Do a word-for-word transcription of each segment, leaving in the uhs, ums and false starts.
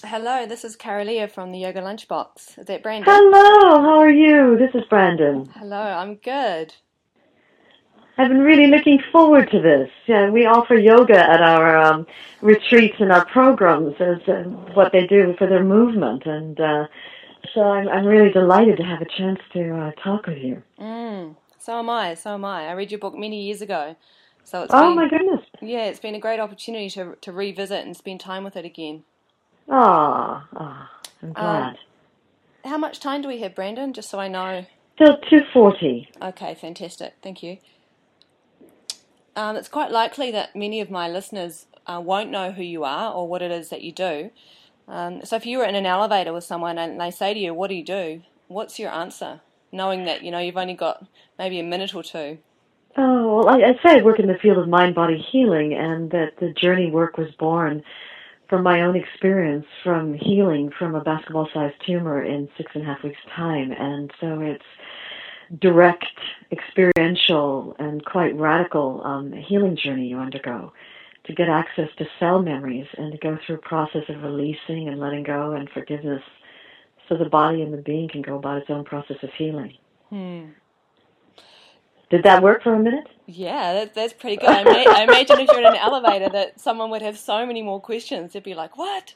Hello, this is Carolia from the Yoga Lunchbox. Is that Brandon? Hello, how are you? This is Brandon. Hello, I'm good. I've been really looking forward to this. Yeah, we offer yoga at our um, retreats and our programs as uh, what they do for their movement, and uh, so I'm, I'm really delighted to have a chance to uh, talk with you. Mm, so am I, so am I. I read your book many years ago, so it's Oh been, my goodness. yeah, it's been a great opportunity to to revisit and spend time with it again. Ah, ah, I'm Um, glad. how much time do we have, Brandon? Just so I know. Still two forty. Okay, fantastic. Thank you. Um, it's quite likely that many of my listeners uh, won't know who you are or what it is that you do. Um, so if you were in an elevator with someone and they say to you, "What do you do?" What's your answer? Knowing that, you know, you've only got maybe a minute or two. Oh, well, I, I say I work in the field of mind-body healing, and that the journey work was born from my own experience from healing from a basketball-sized tumor in six and a half weeks' time. And so it's direct, experiential, and quite radical um, healing journey you undergo to get access to cell memories and to go through a process of releasing and letting go and forgiveness so the body and the being can go about its own process of healing. Hmm. Did that work for a minute? Yeah, that, that's pretty good. I, ma- I imagine if you're in an elevator that someone would have so many more questions. They'd be like, "What?"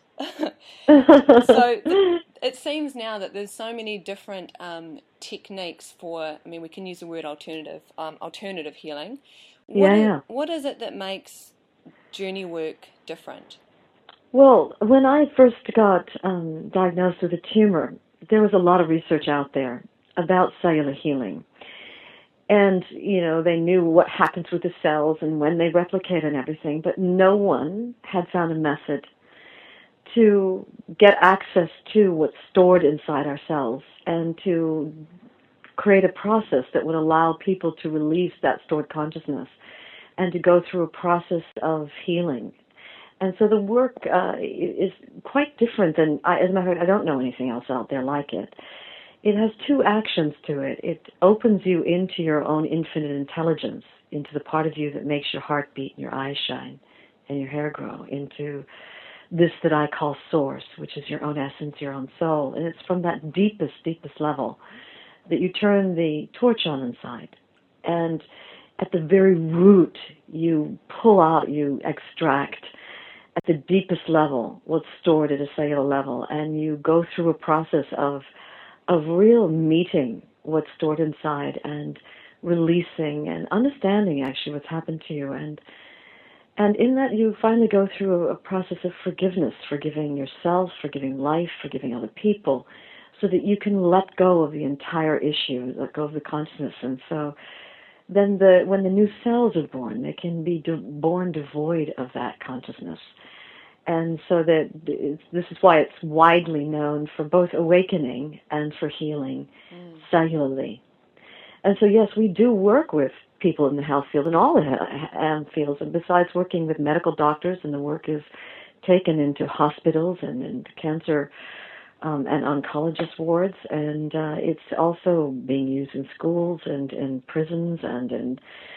So the, it seems now that there's so many different um, techniques for. I mean, we can use the word alternative, um, alternative healing. What Yeah, is yeah. what is it that makes journey work different? Well, when I first got um, diagnosed with a tumor, there was a lot of research out there about cellular healing. And, you know, they knew what happens with the cells and when they replicate and everything, but no one had found a method to get access to what's stored inside our cells and to create a process that would allow people to release that stored consciousness and to go through a process of healing. And so the work uh, is quite different than, I, as a matter of fact, I don't know anything else out there like it. It has two actions to it. It opens you into your own infinite intelligence, into the part of you that makes your heart beat and your eyes shine and your hair grow, into this that I call source, which is your own essence, your own soul. And it's from that deepest, deepest level that you turn the torch on inside. And at the very root, you pull out, you extract at the deepest level what's stored at a cellular level, and you go through a process of of real meeting what's stored inside and releasing and understanding actually what's happened to you. And and in that you finally go through a process of forgiveness, forgiving yourself, forgiving life, forgiving other people, so that you can let go of the entire issue, let go of the consciousness. And so then the when the new cells are born, they can be de- born devoid of that consciousness. And so that it's, this is why it's widely known for both awakening and for healing Mm. cellularly. And so, yes, we do work with people in the health field and all the um, fields. And besides working with medical doctors, and the work is taken into hospitals and into cancer um, and oncologist wards. And uh, it's also being used in schools and in prisons and in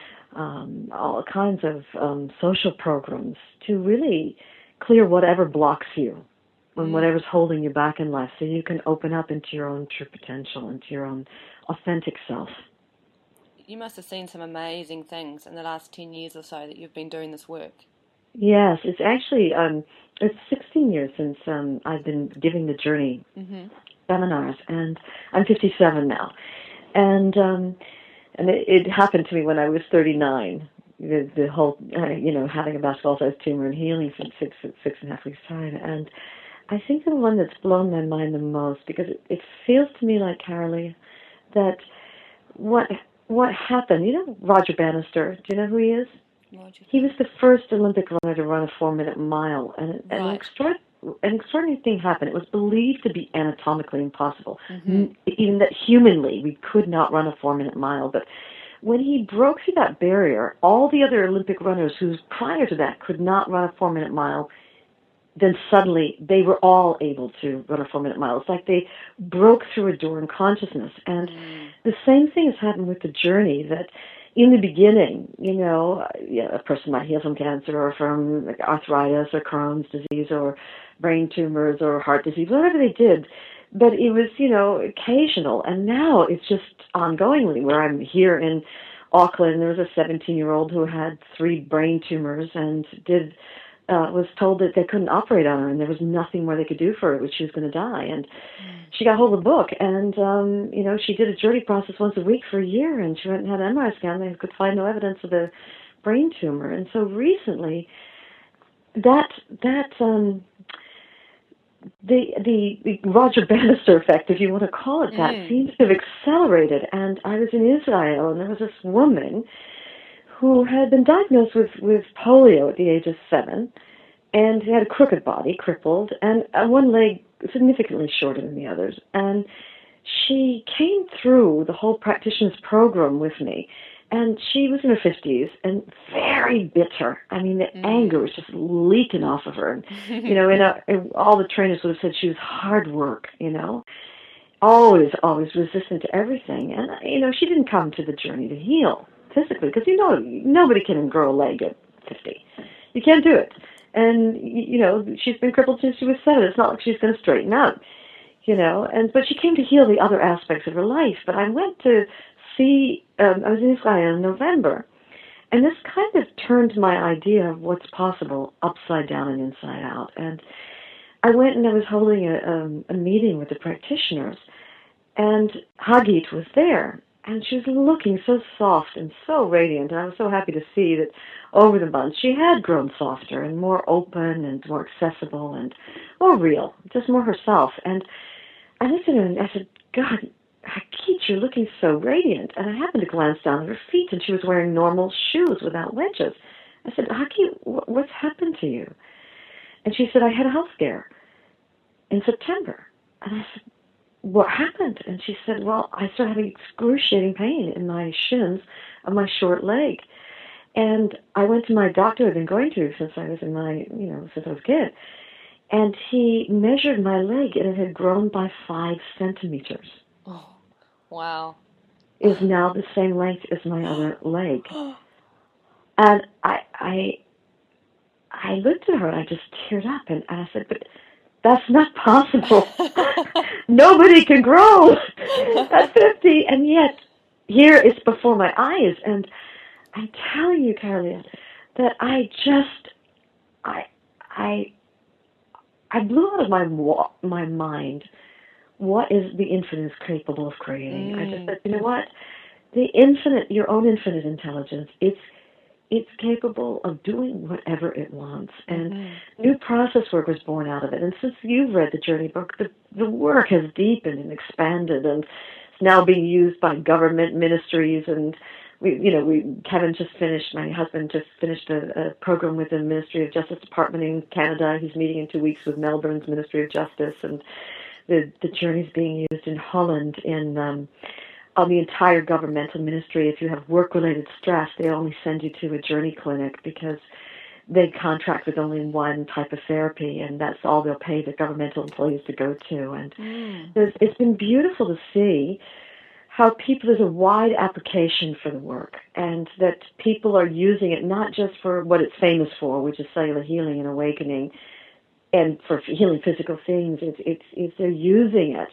um, all kinds of um, social programs to really clear whatever blocks you and Mm. whatever's holding you back in life so you can open up into your own true potential, into your own authentic self. You must have seen some amazing things in the last ten years or so that you've been doing this work. Yes, it's actually, um, it's sixteen years since um, I've been giving the Journey Mm-hmm. seminars, and I'm fifty-seven now. And um, and it, it happened to me when I was thirty-nine. The, the whole, uh, you know, having a basketball-sized tumor and healing from six, six and a half weeks' time. And I think the one that's blown my mind the most, because it, it feels to me like, Carolee, that what what happened, you know Roger Bannister, do you know who he is? Roger He was Bannister. the first Olympic runner to run a four-minute mile, and, and an, Right. extraordinary, an extraordinary thing happened. It was believed to be anatomically impossible, Mm-hmm. even that humanly we could not run a four-minute mile, but when he broke through that barrier, all the other Olympic runners who prior to that could not run a four-minute mile, then suddenly they were all able to run a four-minute mile. It's like they broke through a door in consciousness. And Mm. the same thing has happened with the Journey, that in the beginning, you know, yeah, a person might heal from cancer or from like, arthritis or Crohn's disease or brain tumors or heart disease, whatever they did. But it was, you know, occasional. And now it's just ongoingly, where I'm here in Auckland. There was a seventeen-year-old who had three brain tumors and did uh, was told that they couldn't operate on her, and there was nothing more they could do for her, but she was going to die. And she got hold of the book, and, um, you know, she did a journey process once a week for a year, and she went and had an M R I scan. They could find no evidence of the brain tumor. And so recently, that, that, um, the, the, the Roger Bannister effect, if you want to call it that, mm. seems to have accelerated. And I was in Israel, and there was this woman who had been diagnosed with, with polio at the age of seven, and had a crooked body, crippled, and one leg significantly shorter than the others. And she came through the whole practitioner's program with me, and she was in her fifties and very bitter. I mean, the mm. anger was just leaking off of her. And, you know, in a, in, all the trainers would have said she was hard work, you know, always, always resistant to everything. And, you know, she didn't come to the journey to heal physically, because, you know, nobody can grow a leg at fifty. You can't do it. And, you know, she's been crippled since she was seven. It's not like she's going to straighten out, you know. And but she came to heal the other aspects of her life. But I went to see, um, I was in Israel in November, and this kind of turned my idea of what's possible upside down and inside out. And I went and I was holding a, um, a meeting with the practitioners, and Hagit was there. And she was looking so soft and so radiant, and I was so happy to see that over the months she had grown softer and more open and more accessible and more real, just more herself. And I looked at her and I said, God, Hagit, you're looking so radiant. And I happened to glance down at her feet, and she was wearing normal shoes without wedges. I said, Hagit, what's happened to you? And she said, I had a health scare in September. And I said, what happened? And she said, well, I started having excruciating pain in my shins of my short leg. And I went to my doctor I've been going to since I was in my, you know, since I was a kid. And he measured my leg, and it had grown by five centimeters. Oh, wow. It is now the same length as my other leg. And I, I, I looked at her, and I just teared up, and, and I said, but that's not possible. Nobody can grow at fifty, and yet here it's before my eyes. And I'm telling you, Caroline, that I just, I, I, I blew out of my my mind what is the infinite is capable of creating. Mm. I just said, you know what, the infinite, your own infinite intelligence, it's it's capable of doing whatever it wants. And mm-hmm. new process work was born out of it. And since you've read the Journey book, the, the work has deepened and expanded, and it's now being used by government ministries. And we, you know, we Kevin just finished, my husband just finished a, a program with the Ministry of Justice Department in Canada. He's meeting in two weeks with Melbourne's Ministry of Justice, and the the Journey's being used in Holland in um, on the entire governmental ministry. If you have work-related stress, they only send you to a Journey clinic because they contract with only one type of therapy, and that's all they'll pay the governmental employees to go to. And mm. it's, it's been beautiful to see how people, there's a wide application for the work, and that people are using it not just for what it's famous for, which is cellular healing and awakening, and for healing physical things. It's, it's, it's they're using it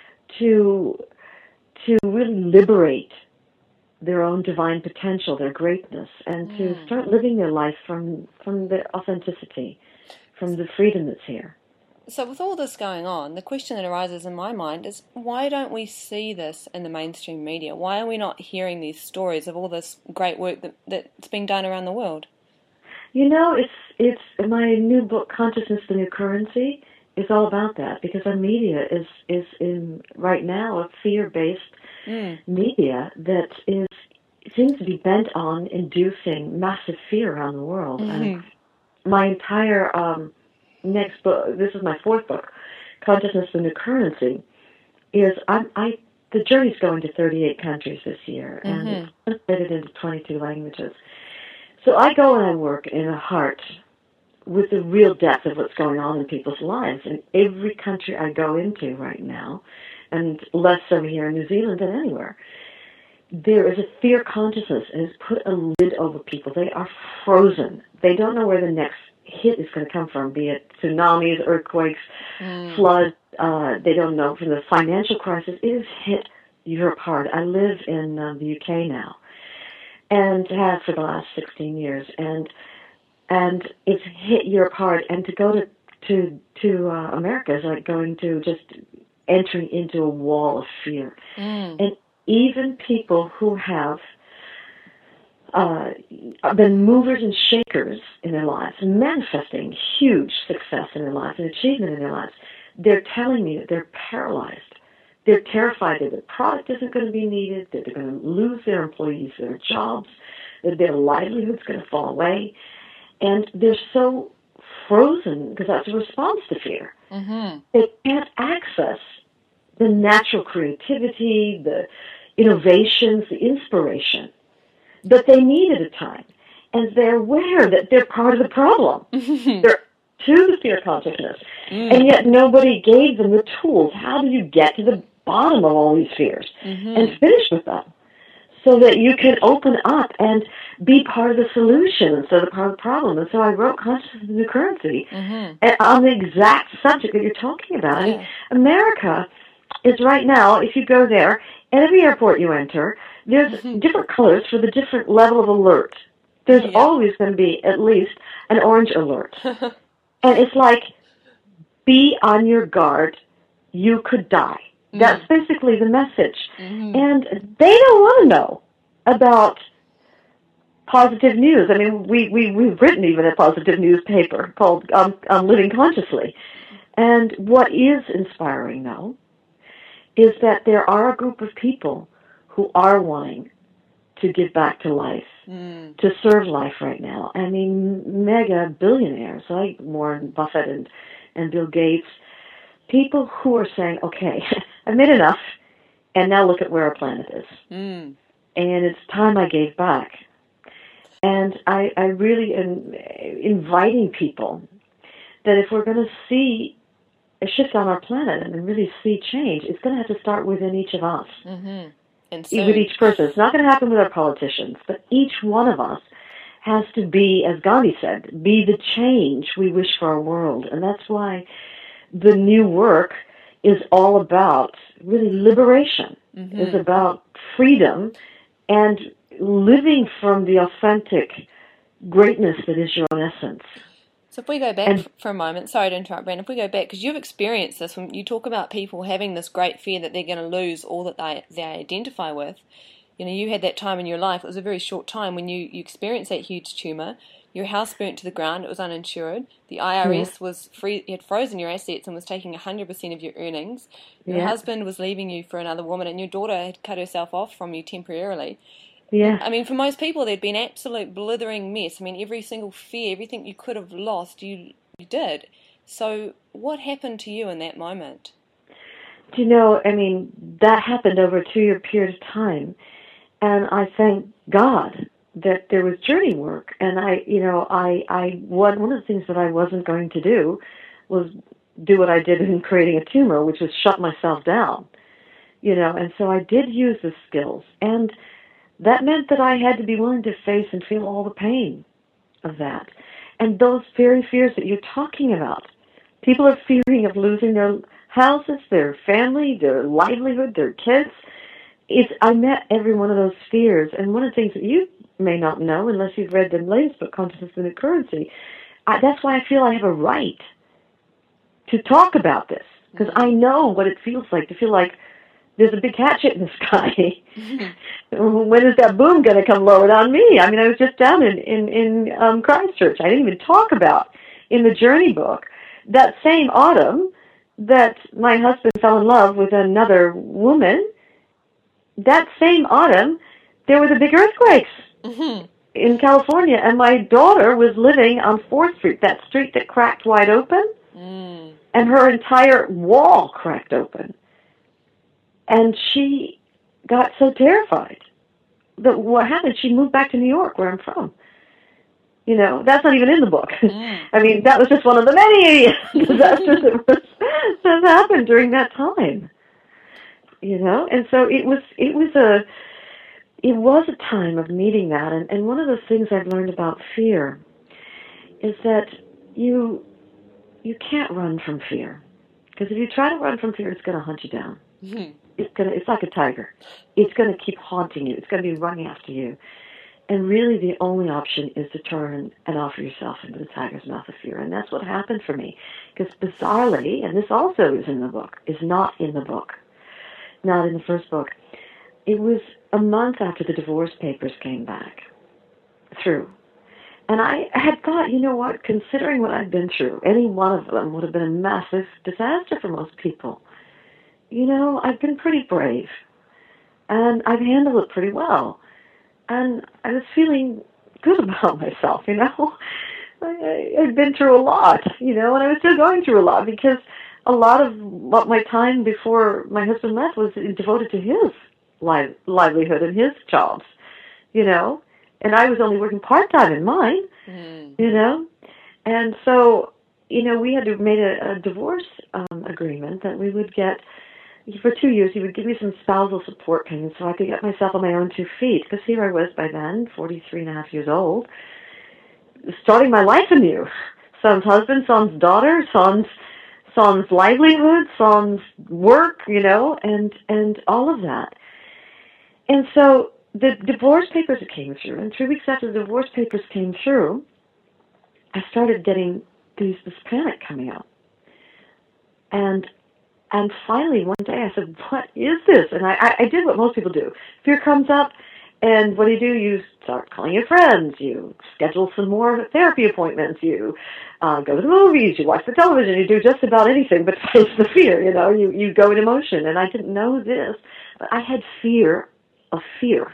to to really liberate their own divine potential, their greatness, and mm. to start living their life from from the authenticity, from the freedom that's here. So with all this going on, the question that arises in my mind is, why don't we see this in the mainstream media? Why are we not hearing these stories of all this great work that, that's being done around the world? You know, it's it's my new book, Consciousness, the New Currency, is all about that, because our media is, is in right now a fear-based mm. media that is seems to be bent on inducing massive fear around the world. Mm-hmm. And my entire um, next book, this is my fourth book, Consciousness, the New Currency, is I'm, I the journey's going to thirty-eight countries this year, mm-hmm. and it's translated into twenty-two languages. So I go and I work in a heart with the real depth of what's going on in people's lives. In every country I go into right now, and less so here in New Zealand than anywhere, there is a fear consciousness and has put a lid over people. They are frozen. They don't know where the next hit is going to come from, be it tsunamis, earthquakes, mm. floods. Uh, they don't know from the financial crisis. It has hit Europe hard. I live in uh, the U K now, and have for the last sixteen years, and and it's hit Europe hard. And to go to to to uh, America is like going to just entering into a wall of fear. Mm. And even people who have uh, been movers and shakers in their lives, manifesting huge success in their lives and achievement in their lives, they're telling me that they're paralyzed. They're terrified that the product isn't going to be needed, that they're going to lose their employees, their jobs, that their livelihood's going to fall away. And they're so frozen because that's a response to fear. Mm-hmm. They can't access the natural creativity, the innovations, the inspiration that they need at a time. And they're aware that they're part of the problem. They're to the fear consciousness. Mm. And yet nobody gave them the tools. How do you get to the bottom of all these fears mm-hmm. and finish with them so that you can open up and be part of the solution instead of part of the problem? And so I wrote Consciousness is the New Currency mm-hmm. and on the exact subject that you're talking about. Yeah. I mean, America is right now, if you go there, at every airport you enter, there's mm-hmm. different colors for the different level of alert. There's yeah. always going to be at least an orange alert. And it's like, be on your guard, you could die. Mm. That's basically the message. Mm-hmm. And they don't want to know about positive news. I mean, we, we, we've written even a positive newspaper called um, um, Living Consciously. And what is inspiring, though, is that there are a group of people who are wanting to give back to life, mm. to serve life right now. I mean, mega billionaires like Warren Buffett and, and Bill Gates, people who are saying, okay, I've made enough, and now look at where our planet is. Mm. And it's time I gave back. And I, I really am inviting people that if we're going to see a shift on our planet and really see change, it's going to have to start within each of us. Mm-hmm. And so, with each person. It's not going to happen with our politicians, but each one of us has to be, as Gandhi said, be the change we wish for our world. And that's why the new work is all about really liberation. Mm-hmm. It's about freedom and living from the authentic greatness that is your own essence. So if we go back and, for a moment, sorry to interrupt, Brandon, if we go back, because you've experienced this, when you talk about people having this great fear that they're going to lose all that they, they identify with, you know, you had that time in your life, it was a very short time when you, you experienced that huge tumour, your house burnt to the ground, it was uninsured, the I R S yeah. was free, you had frozen your assets and was taking one hundred percent of your earnings, your yeah. husband was leaving you for another woman, and your daughter had cut herself off from you temporarily. Yeah. I mean, for most people, there'd been absolute blithering mess. I mean, every single fear, everything you could have lost, you, you did. So what happened to you in that moment? Do you know, I mean, that happened over a two-year period of time. And I thank God that there was journey work. And I, you know, I, I, one, one of the things that I wasn't going to do was do what I did in creating a tumor, which was shut myself down, you know. And so I did use the skills. And that meant that I had to be willing to face and feel all the pain of that. And those very fears that you're talking about. People are fearing of losing their houses, their family, their livelihood, their kids. It's, I met every one of those fears. And one of the things that you may not know, unless you've read the latest book, Consciousness is the New Currency, I, that's why I feel I have a right to talk about this. Because I know what it feels like to feel like there's a big hatchet in the sky. Mm-hmm. When is that boom going to come lowered on me? I mean, I was just down in, in, in um, Christchurch. I didn't even talk about in the Journey book that same autumn that my husband fell in love with another woman. That same autumn, there were the big earthquakes mm-hmm. in California, and my daughter was living on fourth street, that street that cracked wide open, mm. and her entire wall cracked open. And she got so terrified that what happened, she moved back to New York, where I'm from. You know, that's not even in the book. Mm. I mean, that was just one of the many disasters that, was, that happened during that time. You know, and so it was, it was a, it was a time of meeting that. And, and one of the things I've learned about fear is that you you can't run from fear. Because if you try to run from fear, it's going to hunt you down. Mm-hmm. It's gonna. It's like a tiger. It's going to keep haunting you. It's going to be running after you. And really the only option is to turn and offer yourself into the tiger's mouth of fear. And that's what happened for me. Because bizarrely, and this also is in the book, is not in the book, not in the first book, it was a month after the divorce papers came back through. And I had thought, you know what, considering what I've been through, any one of them would have been a massive disaster for most people. You know, I've been pretty brave. And I've handled it pretty well. And I was feeling good about myself, you know. I, I'd been through a lot, you know, and I was still going through a lot because a lot of what my time before my husband left was devoted to his li- livelihood and his jobs, you know. And I was only working part-time in mine, mm. you know. And so, you know, we had to made a, a divorce um, agreement that we would get, for two years, he would give me some spousal support payments so I could get myself on my own two feet. Because here I was by then, forty-three and a half years old, starting my life anew. Son's husband, son's daughter, son's son's livelihood, son's work, you know, and and all of that. And so the divorce papers came through, and three weeks after the divorce papers came through, I started getting these this panic coming up. And And finally, one day I said, what is this? And I, I, I did what most people do. Fear comes up, and what do you do? You start calling your friends. You schedule some more therapy appointments. You uh, go to the movies. You watch the television. You do just about anything but face the fear, you know. You, you go in emotion. And I didn't know this, but I had fear of fear.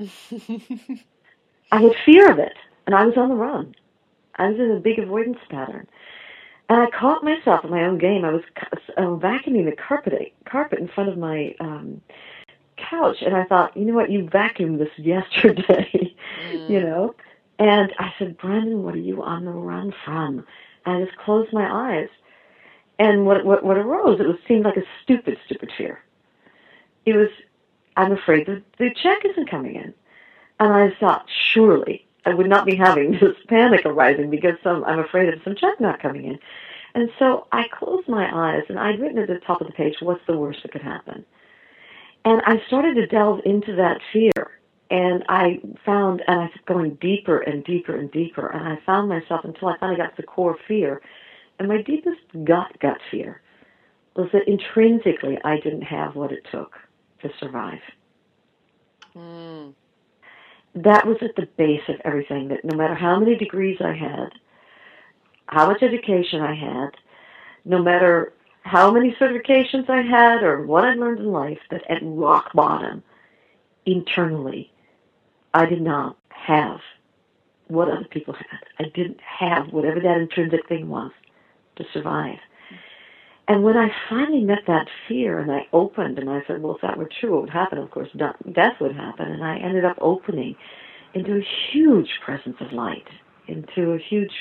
I had fear of it, and I was on the run. I was in a big avoidance pattern. And I caught myself in my own game. I was uh, vacuuming the carpet, carpet in front of my um, couch, and I thought, you know what, you vacuumed this yesterday, mm. you know? And I said, Brandon, what are you on the run from? And I just closed my eyes. And what what, what arose, it was seemed like a stupid, stupid fear. It was, I'm afraid that the check isn't coming in. And I thought, surely I would not be having this panic arising because some, I'm afraid of some check not coming in. And so I closed my eyes, and I'd written at the top of the page, what's the worst that could happen? And I started to delve into that fear, and I found, and I was going deeper and deeper and deeper, and I found myself until I finally got to the core fear. And my deepest gut, gut fear was that intrinsically I didn't have what it took to survive. Mm. That was at the base of everything, that no matter how many degrees I had, how much education I had, no matter how many certifications I had or what I learned in life, that at rock bottom, internally, I did not have what other people had. I didn't have whatever that intrinsic thing was to survive. And when I finally met that fear and I opened and I said, well, if that were true, what would happen? Of course, death would happen. And I ended up opening into a huge presence of light, into a huge,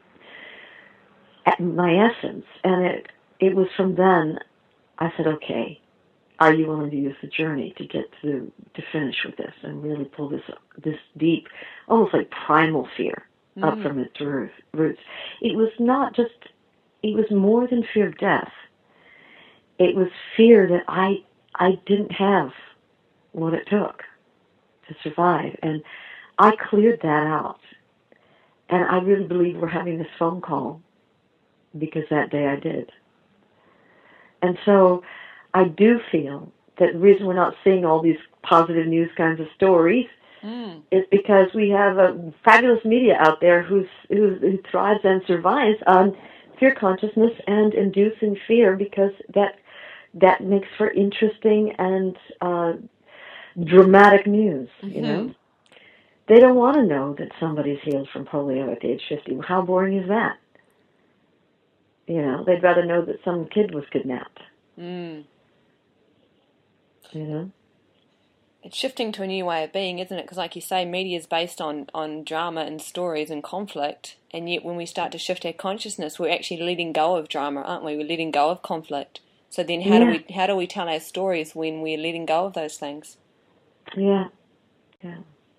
my essence. And it, it was from then I said, okay, are you willing to use the journey to get to, to finish with this and really pull this, this deep, almost like primal fear mm. up from its roots? It was not just, it was more than fear of death. It was fear that I I didn't have what it took to survive. And I cleared that out. And I really believe we're having this phone call because that day I did. And so I do feel that the reason we're not seeing all these positive news kinds of stories mm. is because we have a fabulous media out there who's, who, who thrives and survives on fear consciousness and inducing fear, because that that makes for interesting and uh, dramatic news, mm-hmm. you know? They don't want to know that somebody's healed from polio at age fifty. How boring is that? You know, they'd rather know that some kid was kidnapped. Mm. You know? It's shifting to a new way of being, isn't it? Because like you say, media is based on, on drama and stories and conflict, and yet when we start to shift our consciousness, we're actually letting go of drama, aren't we? We're letting go of conflict. So then how yeah. do we how do we tell our stories when we're letting go of those things? Yeah. Yeah.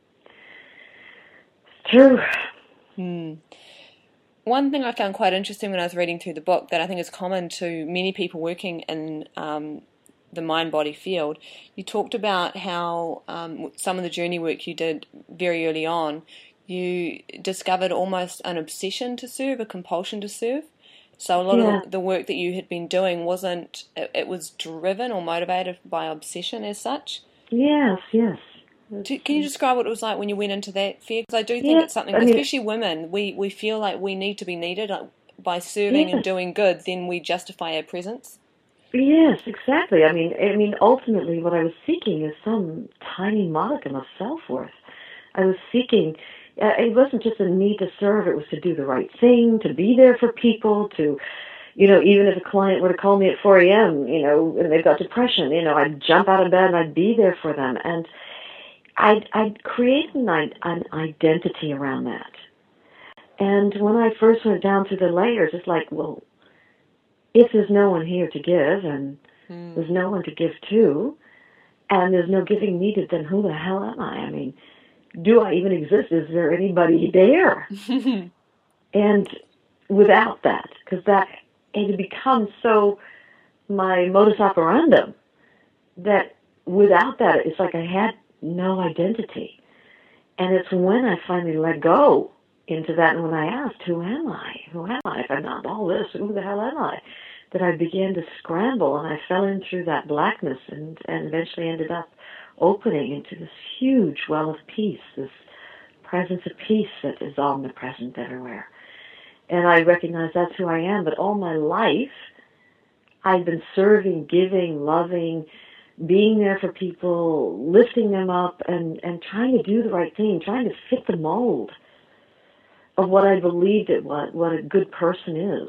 It's true. Hmm. One thing I found quite interesting when I was reading through the book that I think is common to many people working in um, the mind-body field, you talked about how um, some of the journey work you did very early on, you discovered almost an obsession to serve, a compulsion to serve. So a lot Yeah. of the, the work that you had been doing wasn't, it, it was driven or motivated by obsession as such. Yes, yes. Do, can you describe what it was like when you went into that fear? Because I do think Yeah, it's something, I mean, especially women, we, we feel like we need to be needed like, by serving and yes, doing good, then we justify our presence. yes, exactly. I mean, I mean, ultimately, what I was seeking is some tiny modicum of self-worth. I was seeking. Uh, it wasn't just a need to serve; it was to do the right thing, to be there for people, to, you know, even if a client were to call me at four a.m., you know, and they've got depression, you know, I'd jump out of bed and I'd be there for them, and I'd I'd create an, an identity around that. And when I first went down through the layers, it's like, well, if there's no one here to give, and Mm. there's no one to give to, and there's no giving needed, then who the hell am I? I mean, do I even exist? Is there anybody there? And without that, because that it had become so my modus operandum that without that, it's like I had no identity. And it's when I finally let go into that, and when I asked, who am I? Who am I? If I'm not all this, who the hell am I? That I began to scramble, and I fell in through that blackness, and, and eventually ended up opening into this huge well of peace, this presence of peace that is omnipresent everywhere. And I recognize that's who I am, but all my life, I've been serving, giving, loving, being there for people, lifting them up, and, and trying to do the right thing, trying to fit the mold of what I believed it was, what a good person is,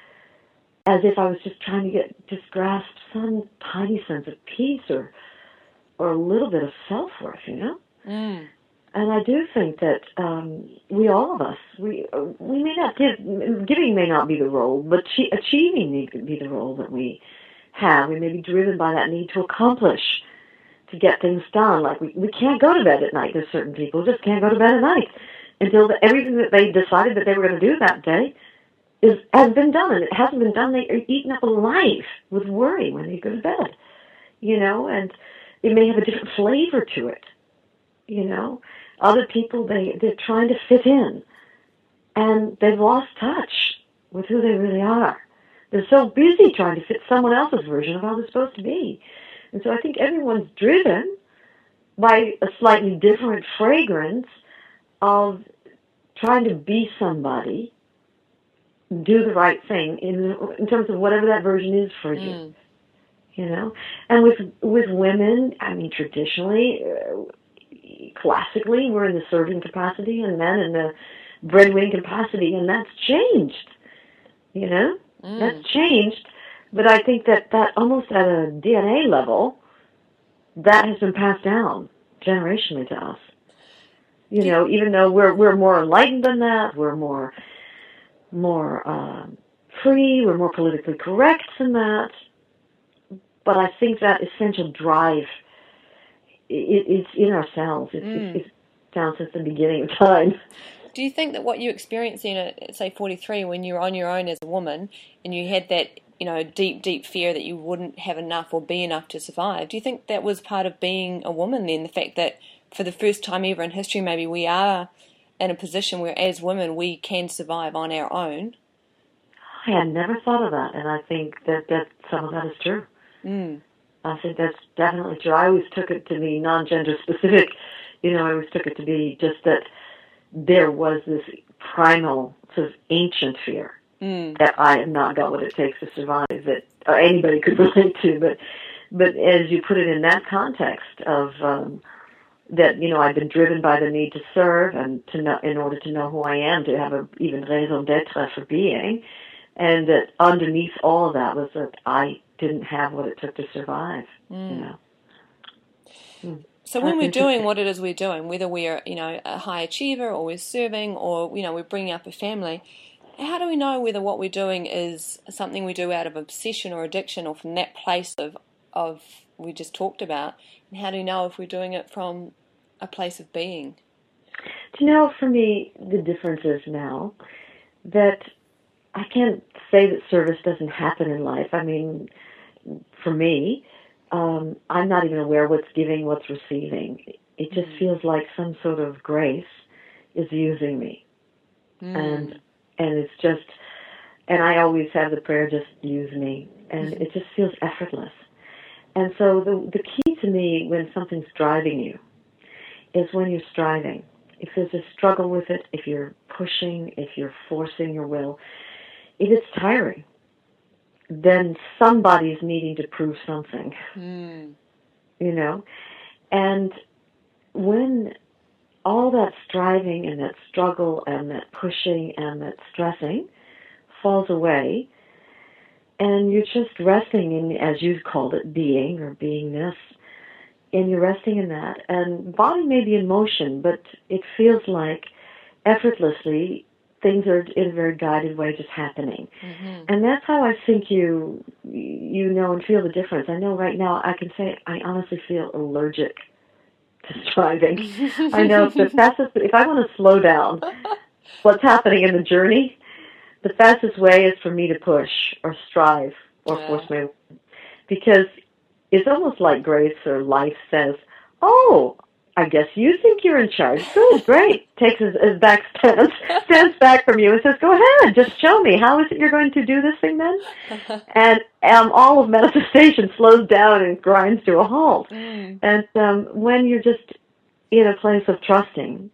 as if I was just trying to get, just grasp some tiny sense of peace or, or a little bit of self-worth, you know? Mm. And I do think that um, we, all of us, we we may not give, giving may not be the role, but achieving may be the role that we have. We may be driven by that need to accomplish, to get things done. Like we, we can't go to bed at night. There's certain people who just can't go to bed at night until the, everything that they decided that they were going to do that day is has been done. And it hasn't been done. They are eaten up alive with worry when they go to bed, you know, and it may have a different flavor to it, you know. Other people, they, they're trying to fit in, and they've lost touch with who they really are. They're so busy trying to fit someone else's version of how they're supposed to be. And so I think everyone's driven by a slightly different fragrance of trying to be somebody, do the right thing in in terms of whatever that version is for you. Mm. You know? And with with women, I mean, traditionally, uh, classically, we're in the serving capacity, and men in the breadwinning capacity, and that's changed. You know, Mm. that's changed. But I think that that almost at a D N A level, that has been passed down generationally to us. You Do know, even though we're we're more enlightened than that, we're more more um, free, we're more politically correct than that. But I think that essential drive, it, it's in ourselves. It's, mm. it's, it's down since the beginning of time. Do you think that what you experienced in, at, say, forty-three, when you were on your own as a woman, and you had that, you know, deep, deep fear that you wouldn't have enough or be enough to survive, do you think that was part of being a woman then? The fact that for the first time ever in history, maybe we are in a position where, as women, we can survive on our own? I had never thought of that, and I think that, that some of that is true. Mm. I think that's definitely true. I always took it to be non-gender specific. You know, I always took it to be just that there was this primal, sort of ancient fear Mm. that I have not got what it takes to survive, that or anybody could relate to. But but as you put it in that context of um, that, you know, I've been driven by the need to serve and to know, in order to know who I am, to have a even raison d'être for being, and that underneath all of that was that I didn't have what it took to survive. Mm. You know. Mm. So when we're doing what it is we're doing, whether we're, you know, a high achiever or we're serving or, you know, we're bringing up a family, how do we know whether what we're doing is something we do out of obsession or addiction, or from that place of, of we just talked about? And how do we know if we're doing it from a place of being? Do you know, for me, the difference is now that I can't say that service doesn't happen in life. I mean, for me, um, I'm not even aware what's giving, what's receiving. It just mm. feels like some sort of grace is using me. Mm. And and it's just, and I always have the prayer, just use me. And mm-hmm. it just feels effortless. And so the the key to me when something's driving you is when you're striving. If there's a struggle with it, if you're pushing, if you're forcing your will, if it's tiring, then somebody's needing to prove something, mm. you know? And when all that striving and that struggle and that pushing and that stressing falls away, and you're just resting in, as you called it, being or beingness, and you're resting in that, and body may be in motion, but it feels like effortlessly things are in a very guided way just happening. Mm-hmm. And that's how I think you you know and feel the difference. I know right now I can say I honestly feel allergic to striving. I know the fastest, if I want to slow down what's happening in the journey, the fastest way is for me to push or strive or yeah. force my will. Because it's almost like grace or life says, oh, I guess you think you're in charge. Good, great. Takes his, his back stance, stands back from you and says, go ahead, just show me. How is it you're going to do this thing then? And um, all of manifestation slows down and grinds to a halt. Mm. And um, when you're just in a place of trusting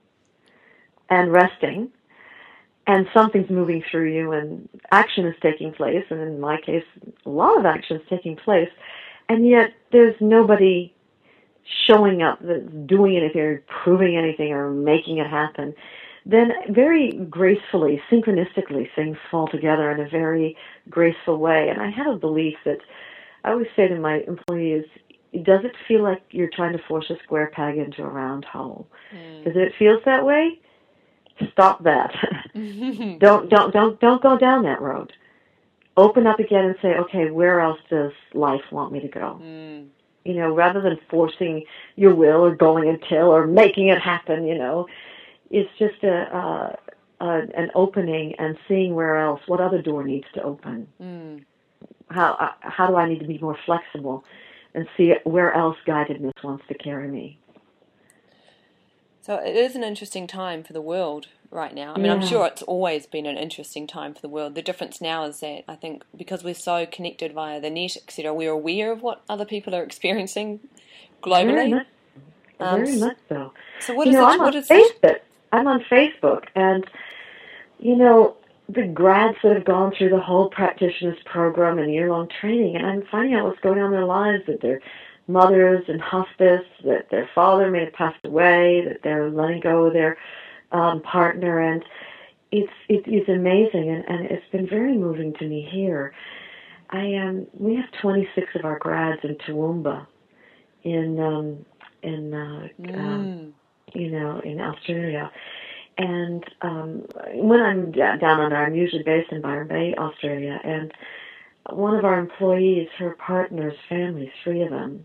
and resting, and something's moving through you and action is taking place, and in my case, a lot of action is taking place, and yet there's nobody showing up that's doing anything or proving anything or making it happen, then very gracefully, synchronistically, things fall together in a very graceful way. And I have a belief that I always say to my employees, does it feel like you're trying to force a square peg into a round hole? Mm. Does it feel that way? Stop that. don't don't don't don't go down that road. Open up again and say, okay, where else does life want me to go? Mm. You know, rather than forcing your will or going until or making it happen, you know, it's just a, uh, a an opening and seeing where else, what other door needs to open. Mm. How uh, how do I need to be more flexible and see where else guidedness wants to carry me. So it is an interesting time for the world right now. I mean, yeah. I'm sure it's always been an interesting time for the world. The difference now is that I think because we're so connected via the net, et cetera, we're aware of what other people are experiencing globally. Very much, um, very much so. So what you is know, it? I'm What on is Facebook. that? I'm on Facebook, and you know, the grads that have gone through the whole practitioners program and year-long training, and I'm finding out what's going on in their lives, that they're mothers in hospice, that their father may have passed away, that they're letting go of their um, partner, and it's it, it's amazing, and, and it's been very moving to me here. I um we have twenty-six of our grads in Toowoomba, in um in uh, mm. um, you know in Australia, and um when I'm down under, I'm usually based in Byron Bay, Australia, and one of our employees, her partner's family, three of them,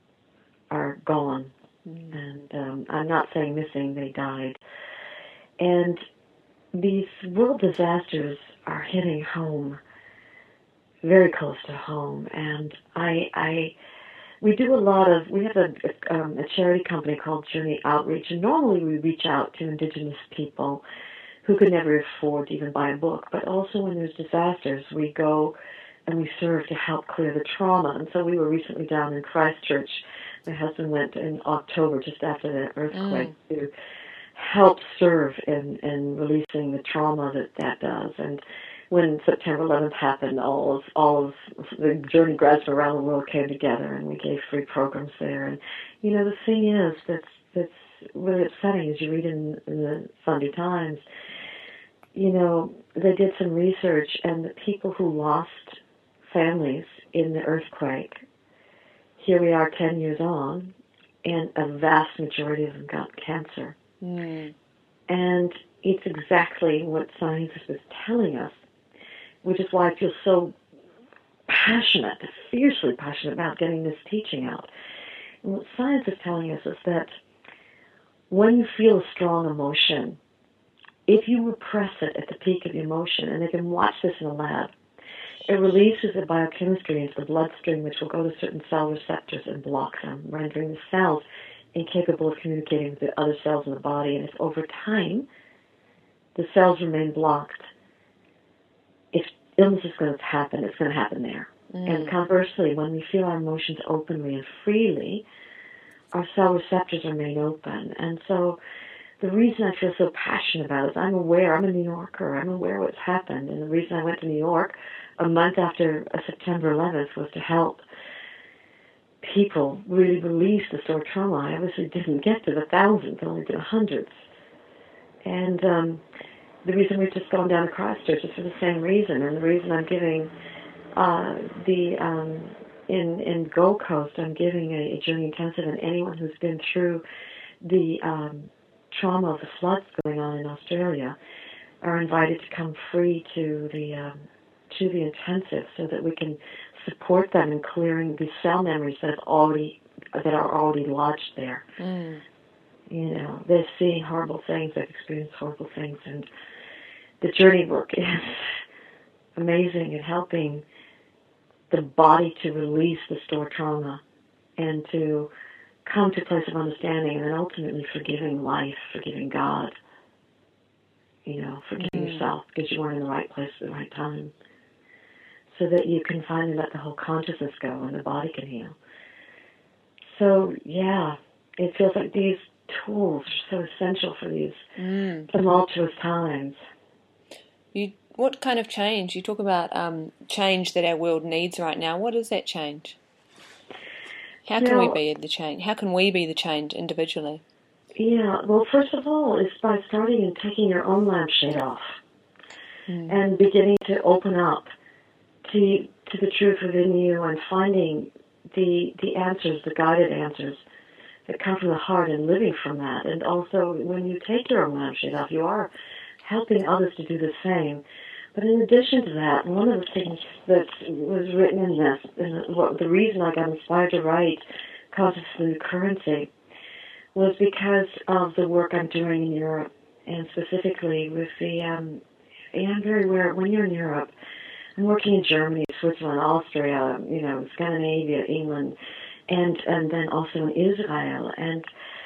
are gone. Mm. And um, I'm not saying missing, they died. And these world disasters are hitting home, very close to home. And I, I, we do a lot of, we have a, a, um, a charity company called Journey Outreach, and normally we reach out to Indigenous people who could never afford to even buy a book. But also when there's disasters, we go and we serve to help clear the trauma. And so we were recently down in Christchurch. My husband went in October, just after the earthquake, mm. to help serve in, in releasing the trauma that that does. And when September eleventh happened, all of all of the Journey grads from around the world came together, and we gave free programs there. And you know, the thing is that's that's really upsetting, as you read in, in the Sunday Times. You know, they did some research, and the people who lost families in the earthquake, here we are ten years on, and a vast majority of them got cancer. Mm. And it's exactly what science is telling us, which is why I feel so passionate, fiercely passionate about getting this teaching out. And what science is telling us is that when you feel a strong emotion, if you repress it at the peak of the emotion, and they can watch this in a lab, it releases the biochemistry into the bloodstream, which will go to certain cell receptors and block them, rendering the cells incapable of communicating with the other cells in the body. And if over time the cells remain blocked, if illness is going to happen, it's going to happen there. Mm. And conversely, when we feel our emotions openly and freely, our cell receptors remain open. And so the reason I feel so passionate about it is I'm aware, I'm a New Yorker, I'm aware what's happened. And the reason I went to New York a month after September eleventh was to help people really release the stored trauma. I obviously didn't get to the thousands, only to the hundreds. And um, the reason we've just gone down to Christchurch is for the same reason. And the reason I'm giving uh, the, um, in, in Gold Coast, I'm giving a, a journey intensive, and anyone who's been through the um, trauma of the floods going on in Australia are invited to come free to the um, to the intensive, so that we can support them in clearing the cell memories that have already that are already lodged there. Mm. You know, they're seeing horrible things, they've experienced horrible things, and the journey work is amazing in helping the body to release the stored trauma and to come to a place of understanding, and then ultimately forgiving life, forgiving God, you know, forgiving mm. yourself because you weren't in the right place at the right time, so that you can finally let the whole consciousness go and the body can heal. So, yeah, it feels like these tools are so essential for these mm. tumultuous times. You, what kind of change? You talk about um, change that our world needs right now. What is that change? How can now, we be the change? How can we be the change individually? Yeah, well, first of all, it's by starting and taking your own lampshade off mm. and beginning to open up to to the truth within you and finding the the answers, the guided answers that come from the heart and living from that. And also, when you take your own lampshade off, you are helping others to do the same. But in addition to that, one of the things that was written in this, and what the reason I got inspired to write Causes for New Currency, was because of the work I'm doing in Europe, and specifically with the, um, and I'm very aware, when you're in Europe, I'm working in Germany, Switzerland, Austria, you know, Scandinavia, England, and and then also in Israel. And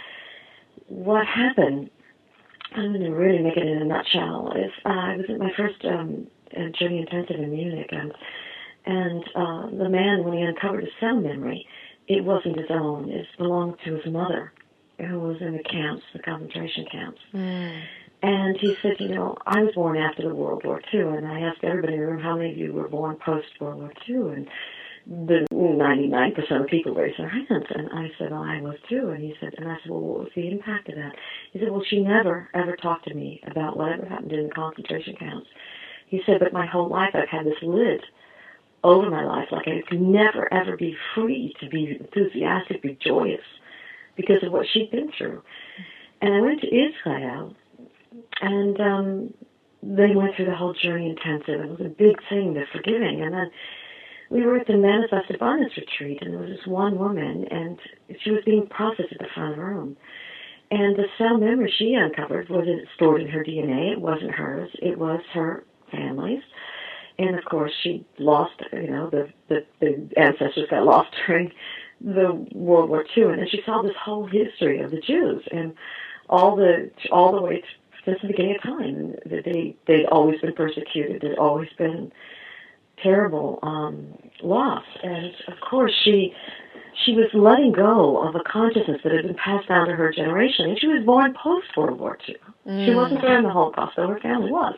what happened, I'm going to really make it in a nutshell, is uh, I was at my first um, journey intensive in Munich, and, and uh, the man, when he uncovered his cell memory, it wasn't his own. It belonged to his mother, who was in the camps, the concentration camps. Mm. And he said, you know, I was born after the World War Two, and I asked everybody in the room, how many of you were born post-World War Two? And the ninety-nine percent of people raised their hands. And I said, well, I was too. And he said, and I said, well, what was the impact of that? He said, well, she never, ever talked to me about whatever happened in the concentration camps. He said, but my whole life I've had this lid over my life, like I could never, ever be free to be enthusiastic, be joyous, because of what she'd been through. And I went to Israel, and um, they went through the whole journey intensive. It was a big thing, the forgiving. And then we were at the Manifest Abundance retreat, and there was this one woman, and she was being processed at the front of the room. And the cell memory she uncovered wasn't stored in her D N A. It wasn't hers. It was her family's. And, of course, she lost, you know, the, the, the ancestors got lost during the World War Two. And then she saw this whole history of the Jews and all the all the way since the beginning of time. That they, they'd always been persecuted. There'd always been terrible um, loss. And, of course, she she was letting go of a consciousness that had been passed down to her generation. And she was born post-World War Two. Mm. She wasn't there in the Holocaust, though her family was.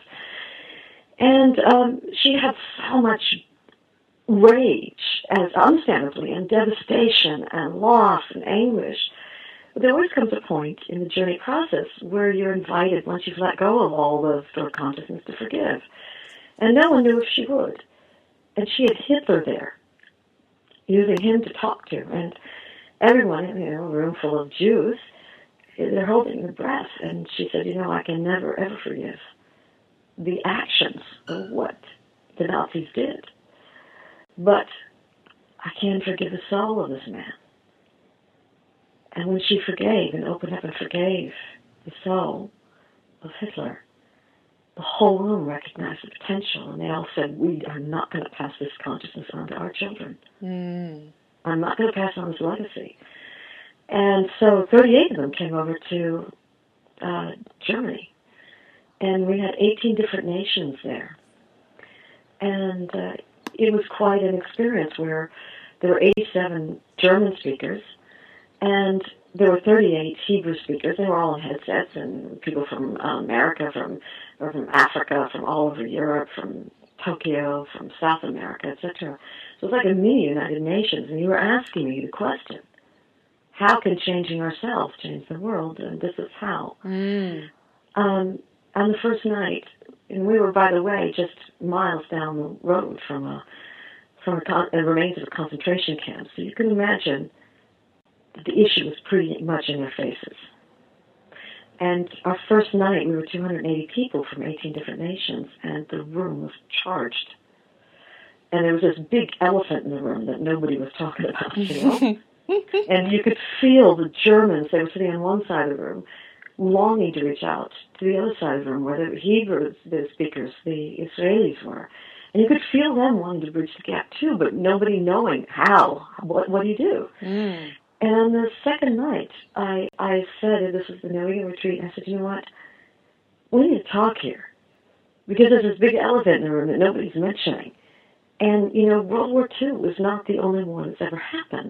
And um, she had so much rage, as understandably, and devastation and loss and anguish. But there always comes a point in the journey process where you're invited, once you've let go of all the stored consciousness, to forgive. And no one knew if she would. And she had Hitler there, using him to talk to. And everyone, you know, a room full of Jews, they're holding their breath. And she said, you know, I can never, ever forgive the actions of what the Nazis did. But I can forgive the soul of this man. And And when she forgave and opened up and forgave the soul of Hitler, the whole room recognized the potential, and they all said, we are not going to pass this consciousness on to our children. Mm. I'm not going to pass on this legacy. And so thirty-eight of them came over to uh, Germany, and we had eighteen different nations there. And uh, it was quite an experience where there were eighty-seven German speakers, and there were thirty-eight Hebrew speakers. They were all on headsets, and people from uh, America, from or from Africa, from all over Europe, from Tokyo, from South America, et cetera. So it was like a mini United Nations, and you were asking me the question, how can changing ourselves change the world? And this is how. Mm. Um, on the first night, and we were, by the way, just miles down the road from a from a, con- a remains of a concentration camp, so you can imagine that the issue was pretty much in their faces. And our first night, we were two hundred eighty people from eighteen different nations, and the room was charged. And there was this big elephant in the room that nobody was talking about, you know? And you could feel the Germans, they were sitting on one side of the room, longing to reach out to the other side of the room, where the Hebrews, the speakers, the Israelis were. And you could feel them wanting to bridge the gap, too, but nobody knowing how. What, what do you do? Mm. And on the second night, I, I said, this was the Narita retreat, and I said, you know what? We need to talk here. Because there's this big elephant in the room that nobody's mentioning. And, you know, World War Two was not the only war that's ever happened.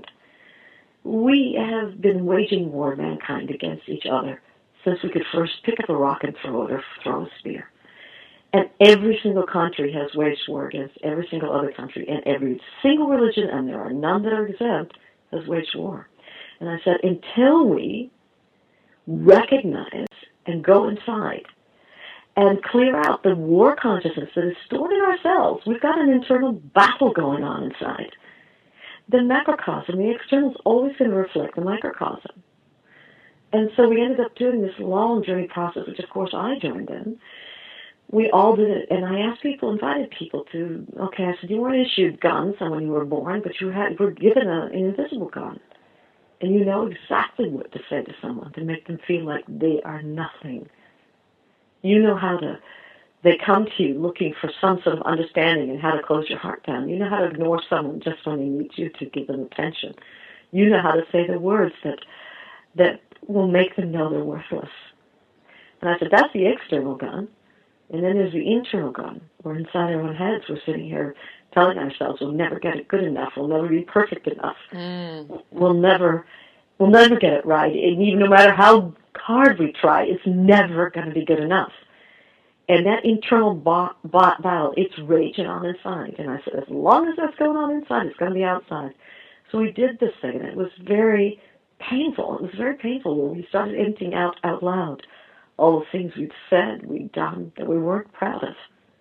We have been waging war, mankind, against each other since we could first pick up a rock and throw it or throw a spear. And every single country has waged war against every single other country, and every single religion, and there are none that are exempt, has waged war. And I said, until we recognize and go inside and clear out the war consciousness that is stored in ourselves, we've got an internal battle going on inside. The macrocosm, the external, is always going to reflect the microcosm. And so we ended up doing this long journey process, which of course I joined in. We all did it, and I asked people, invited people to, okay, I said, you weren't issued guns when you were born, but you had were given a, an invisible gun. And you know exactly what to say to someone to make them feel like they are nothing. You know how to, they come to you looking for some sort of understanding and how to close your heart down. You know how to ignore someone just when they meet you to give them attention. You know how to say the words that that will make them know they're worthless. And I said, that's the external gun. And then there's the internal gun, where inside our own heads we're sitting here telling ourselves we'll never get it good enough, we'll never be perfect enough, mm. we'll never we'll never get it right. And even no matter how hard we try, it's never going to be good enough. And that internal bot, bot battle, it's raging on inside. And I said, as long as that's going on inside, it's going to be outside. So we did this thing, and it was very painful. It was very painful when we started emptying out out loud all the things we'd said, we'd done, that we weren't proud of.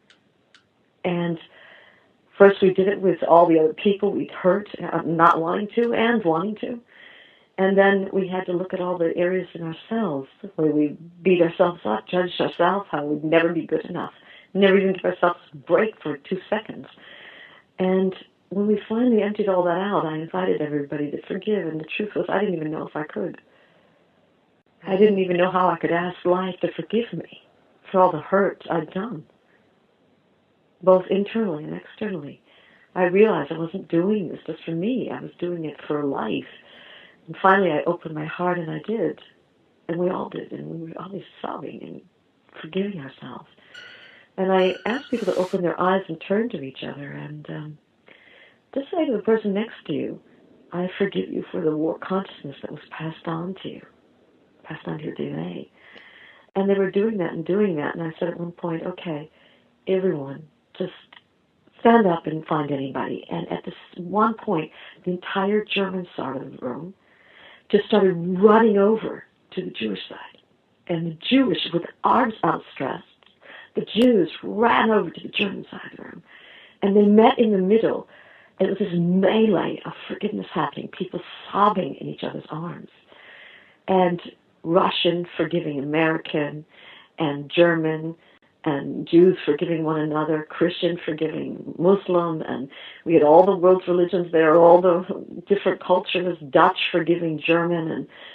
And first we did it with all the other people we'd hurt, uh, not wanting to and wanting to. And then we had to look at all the areas in ourselves where we beat ourselves up, judged ourselves, how we'd never be good enough, never even give ourselves a break for two seconds. And when we finally emptied all that out, I invited everybody to forgive, and the truth was I didn't even know if I could. I didn't even know how I could ask life to forgive me for all the hurt I'd done, both internally and externally. I realized I wasn't doing this just for me. I was doing it for life. And finally I opened my heart, and I did. And we all did. And we were always sobbing and forgiving ourselves. And I asked people to open their eyes and turn to each other and um, just say to the person next to you, I forgive you for the war consciousness that was passed on to you. Passed on to your D N A. And they were doing that and doing that, and I said at one point, okay, everyone, just stand up and find anybody. And at this one point, the entire German side of the room just started running over to the Jewish side. And the Jewish, with arms outstretched, the Jews ran over to the German side of the room. And they met in the middle, and it was this melee of forgiveness happening, people sobbing in each other's arms. And Russian forgiving American, and German, and Jews forgiving one another, Christian forgiving Muslim, and we had all the world's religions there, all the different cultures, Dutch forgiving German, and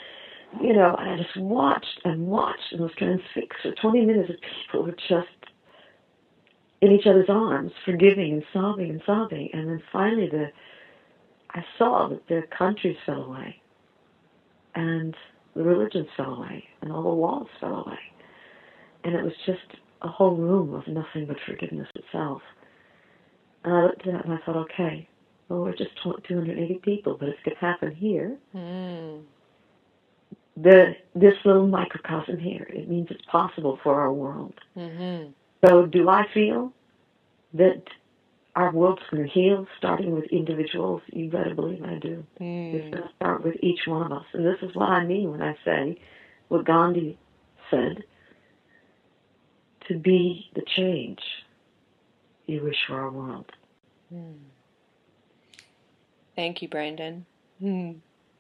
you know, I just watched and watched and was transfixed for twenty minutes of people who were just in each other's arms, forgiving and sobbing and sobbing. And then finally the I saw that their countries fell away, and the religions fell away, and all the walls fell away. And it was just a whole room of nothing but forgiveness itself. And I looked at that and I thought, okay, well, we're just two hundred eighty people, but if it could happen here, Mm. the this little microcosm here, it means it's possible for our world. Mm-hmm. So do I feel that our world's going to heal, starting with individuals? You better believe I do. Mm. It's going to start with each one of us. And this is what I mean when I say what Gandhi said, to be the change you wish for our world. Mm. Thank you, Brandon. Mm.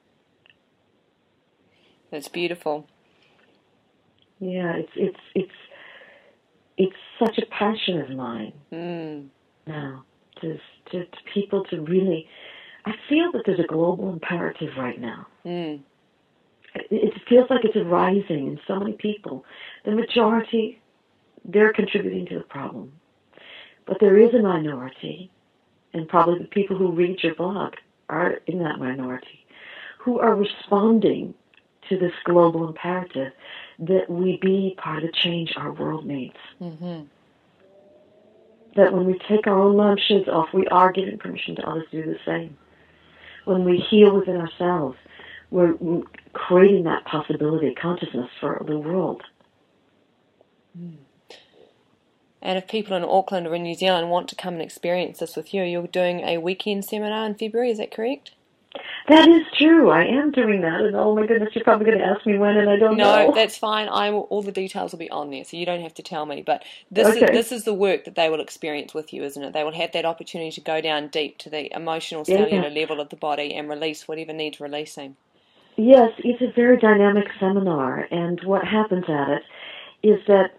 That's beautiful. Yeah, it's it's it's it's such a passion of mine Mm. now. To, to to people to really, I feel that there's a global imperative right now. Mm. It, it feels like it's arising in so many people. The majority, they're contributing to the problem, but there is a minority, and probably the people who read your blog are in that minority, who are responding to this global imperative that we be part of the change our world needs. Mm-hmm. That when we take our own lampshades off, we are giving permission to others to do the same. When we heal within ourselves, we're creating that possibility, consciousness for the world. Mm. And if people in Auckland or in New Zealand want to come and experience this with you, you're doing a weekend seminar in February, is that correct? That is true. I am doing that, and oh my goodness, you're probably going to ask me when, and I don't no, know. No, that's fine. I will, all the details will be on there, so you don't have to tell me. But this okay. is this is the work that they will experience with you, isn't it? They will have that opportunity to go down deep to the emotional, cellular yeah. level of the body and release whatever needs releasing. Yes, it's a very dynamic seminar, and what happens at it is that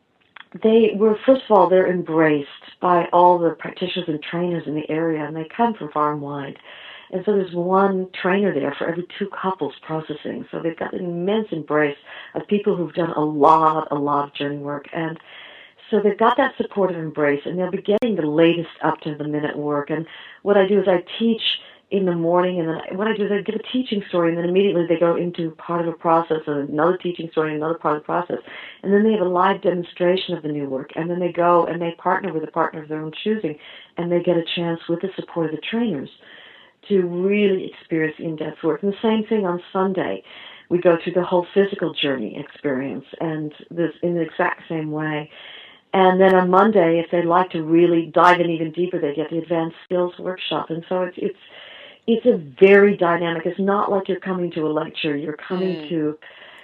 they were, first of all, they're embraced by all the practitioners and trainers in the area, and they come from far and wide. And so there's one trainer there for every two couples processing. So they've got an immense embrace of people who've done a lot, a lot of journey work. And so they've got that supportive embrace, and they'll be getting the latest up-to-the-minute work. And what I do is I teach in the morning, and then what I do is I give a teaching story, and then immediately they go into part of a process, and another teaching story, and another part of the process. And then they have a live demonstration of the new work, and then they go and they partner with a partner of their own choosing, and they get a chance with the support of the trainers to really experience in-depth work. And the same thing on Sunday. We go through the whole physical journey experience, and this in the exact same way. And then on Monday, if they'd like to really dive in even deeper, they get the advanced skills workshop. And so it's it's it's a very dynamic. It's not like you're coming to a lecture. You're coming mm. to.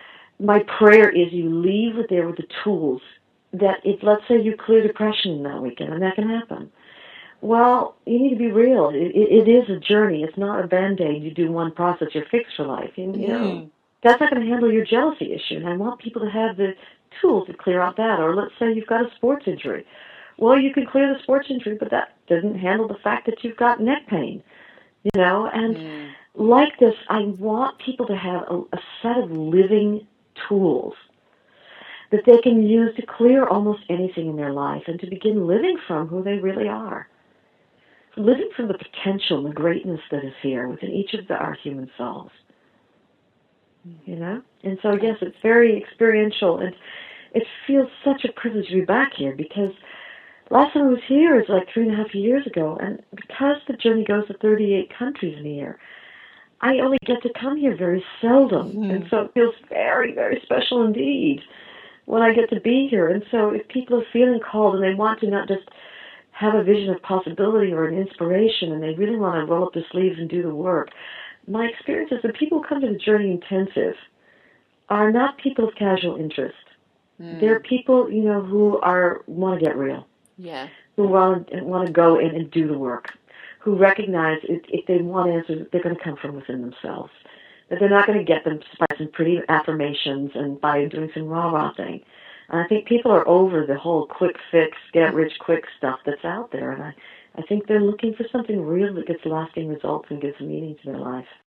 My prayer is you leave there with the tools that if, let's say, you clear depression in that weekend, and that can happen. Well, you need to be real. It, it, it is a journey. It's not a Band-Aid. You do one process, you're fixed for life. You, you know, mm. that's not going to handle your jealousy issue. And I want people to have the tools to clear out that. Or let's say you've got a sports injury. Well, you can clear the sports injury, but that doesn't handle the fact that you've got neck pain. You know, and mm. like this, I want people to have a, a set of living tools that they can use to clear almost anything in their life and to begin living from who they really are. Living from the potential and the greatness that is here within each of the, our human souls. You know? And so, yes, it's very experiential, and it feels such a privilege to be back here, because last time I was here was like three and a half years ago, and because the journey goes to thirty-eight countries in a year, I only get to come here very seldom, mm-hmm. and so it feels very, very special indeed when I get to be here. And so if people are feeling called and they want to not just have a vision of possibility or an inspiration, and they really want to roll up their sleeves and do the work, my experience is that people who come to the Journey Intensive are not people of casual interest. Mm. They're people, you know, who are want to get real. Yeah. Who want want to go in and do the work. Who recognize if, if they want answers, they're going to come from within themselves. That they're not going to get them by some pretty affirmations and by doing some rah-rah thing. And I think people are over the whole quick fix, get rich quick stuff that's out there. And I, I think they're looking for something real that gets lasting results and gives meaning to their life.